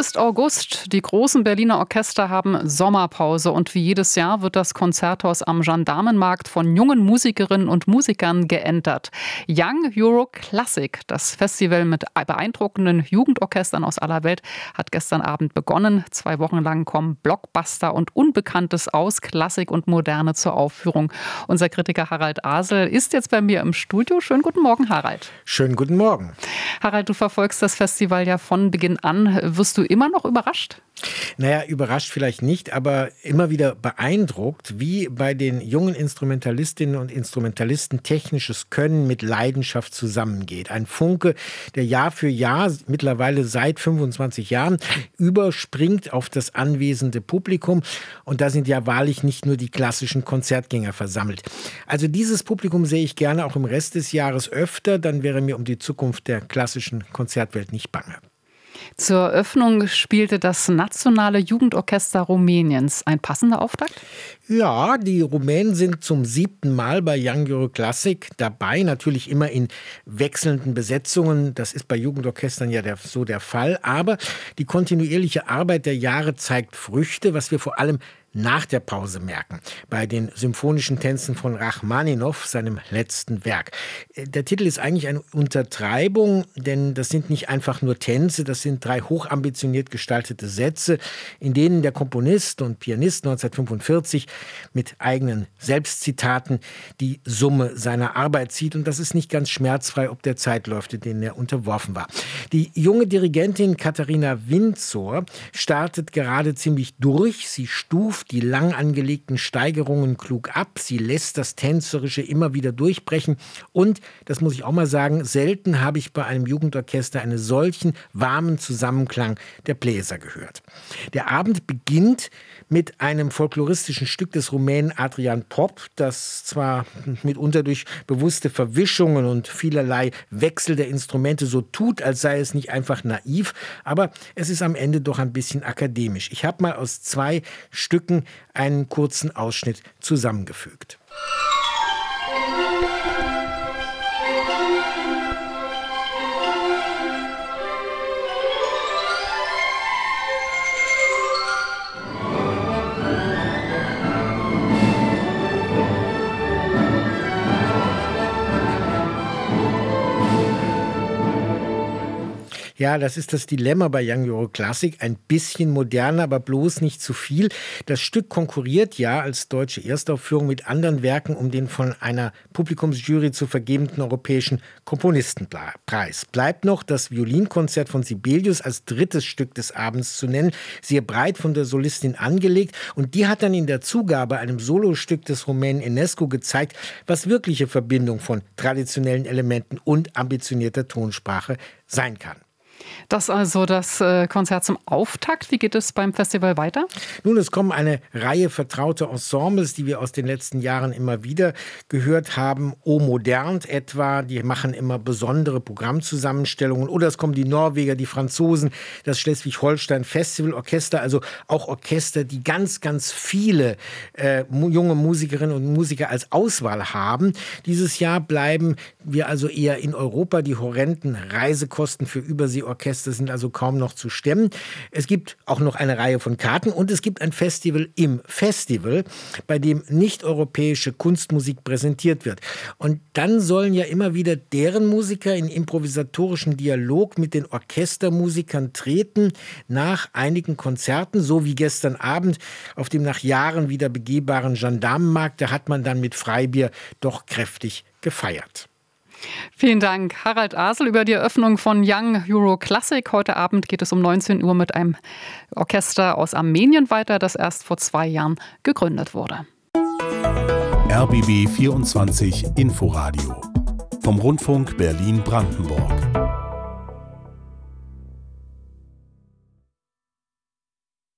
ist August. Die großen Berliner Orchester haben Sommerpause und wie jedes Jahr wird das Konzerthaus am Gendarmenmarkt von jungen Musikerinnen und Musikern geentert. Young Euro Classic, das Festival mit beeindruckenden Jugendorchestern aus aller Welt, hat gestern Abend begonnen. 2 Wochen lang kommen Blockbuster und Unbekanntes aus Klassik und Moderne zur Aufführung. Unser Kritiker Harald Asel ist jetzt bei mir im Studio. Schönen guten Morgen, Harald. Schönen guten Morgen. Harald, du verfolgst das Festival ja von Beginn an. Wirst du immer noch überrascht? Naja, überrascht vielleicht nicht, aber immer wieder beeindruckt, wie bei den jungen Instrumentalistinnen und Instrumentalisten technisches Können mit Leidenschaft zusammengeht. Ein Funke, der Jahr für Jahr, mittlerweile seit 25 Jahren, überspringt auf das anwesende Publikum. Und da sind ja wahrlich nicht nur die klassischen Konzertgänger versammelt. Also dieses Publikum sehe ich gerne auch im Rest des Jahres öfter, dann wäre mir um die Zukunft der klassischen Konzertwelt nicht bange. Zur Eröffnung spielte das Nationale Jugendorchester Rumäniens. Ein passender Auftakt? Ja, die Rumänen sind zum 7. Mal bei Young Euro Classic dabei. Natürlich immer in wechselnden Besetzungen. Das ist bei Jugendorchestern ja so der Fall. Aber die kontinuierliche Arbeit der Jahre zeigt Früchte, was wir vor allem nach der Pause merken, bei den symphonischen Tänzen von Rachmaninow, seinem letzten Werk. Der Titel ist eigentlich eine Untertreibung, denn das sind nicht einfach nur Tänze, das sind 3 hochambitioniert gestaltete Sätze, in denen der Komponist und Pianist 1945 mit eigenen Selbstzitaten die Summe seiner Arbeit zieht. Und das ist nicht ganz schmerzfrei, ob der Zeitläufe, denen er unterworfen war. Die junge Dirigentin Katharina Winzor startet gerade ziemlich durch. Sie stuft die lang angelegten Steigerungen klug ab. Sie lässt das Tänzerische immer wieder durchbrechen. Und, das muss ich auch mal sagen, selten habe ich bei einem Jugendorchester einen solchen warmen Zusammenklang der Bläser gehört. Der Abend beginnt mit einem folkloristischen Stück des Rumänen Adrian Pop, das zwar mitunter durch bewusste Verwischungen und vielerlei Wechsel der Instrumente so tut, als sei es nicht einfach naiv, aber es ist am Ende doch ein bisschen akademisch. Ich habe mal aus 2 Stücken einen kurzen Ausschnitt zusammengefügt. Ja, das ist das Dilemma bei Young Euro Classic. Ein bisschen moderner, aber bloß nicht zu viel. Das Stück konkurriert ja als deutsche Erstaufführung mit anderen Werken um den von einer Publikumsjury zu vergebenden Europäischen Komponistenpreis. Bleibt noch das Violinkonzert von Sibelius als 3. Stück des Abends zu nennen. Sehr breit von der Solistin angelegt. Und die hat dann in der Zugabe, einem Solostück des Rumänen Enescu, gezeigt, was wirkliche Verbindung von traditionellen Elementen und ambitionierter Tonsprache sein kann. Das also das Konzert zum Auftakt. Wie geht es beim Festival weiter? Nun, es kommen eine Reihe vertrauter Ensembles, die wir aus den letzten Jahren immer wieder gehört haben. O Modern etwa, die machen immer besondere Programmzusammenstellungen. Oder es kommen die Norweger, die Franzosen, das Schleswig-Holstein Festival Orchester, also auch Orchester, die ganz, ganz viele junge Musikerinnen und Musiker als Auswahl haben. Dieses Jahr bleiben wir also eher in Europa. Die horrenden Reisekosten für Überseeorchester sind also kaum noch zu stemmen. Es gibt auch noch eine Reihe von Karten und es gibt ein Festival im Festival, bei dem nicht-europäische Kunstmusik präsentiert wird. Und dann sollen ja immer wieder deren Musiker in improvisatorischen Dialog mit den Orchestermusikern treten nach einigen Konzerten, so wie gestern Abend auf dem nach Jahren wieder begehbaren Gendarmenmarkt. Da hat man dann mit Freibier doch kräftig gefeiert. Vielen Dank, Harald Asel, über die Eröffnung von Young Euro Classic. Heute Abend geht es um 19 Uhr mit einem Orchester aus Armenien weiter, das erst vor 2 Jahren gegründet wurde. RBB 24 Inforadio vom Rundfunk Berlin-Brandenburg.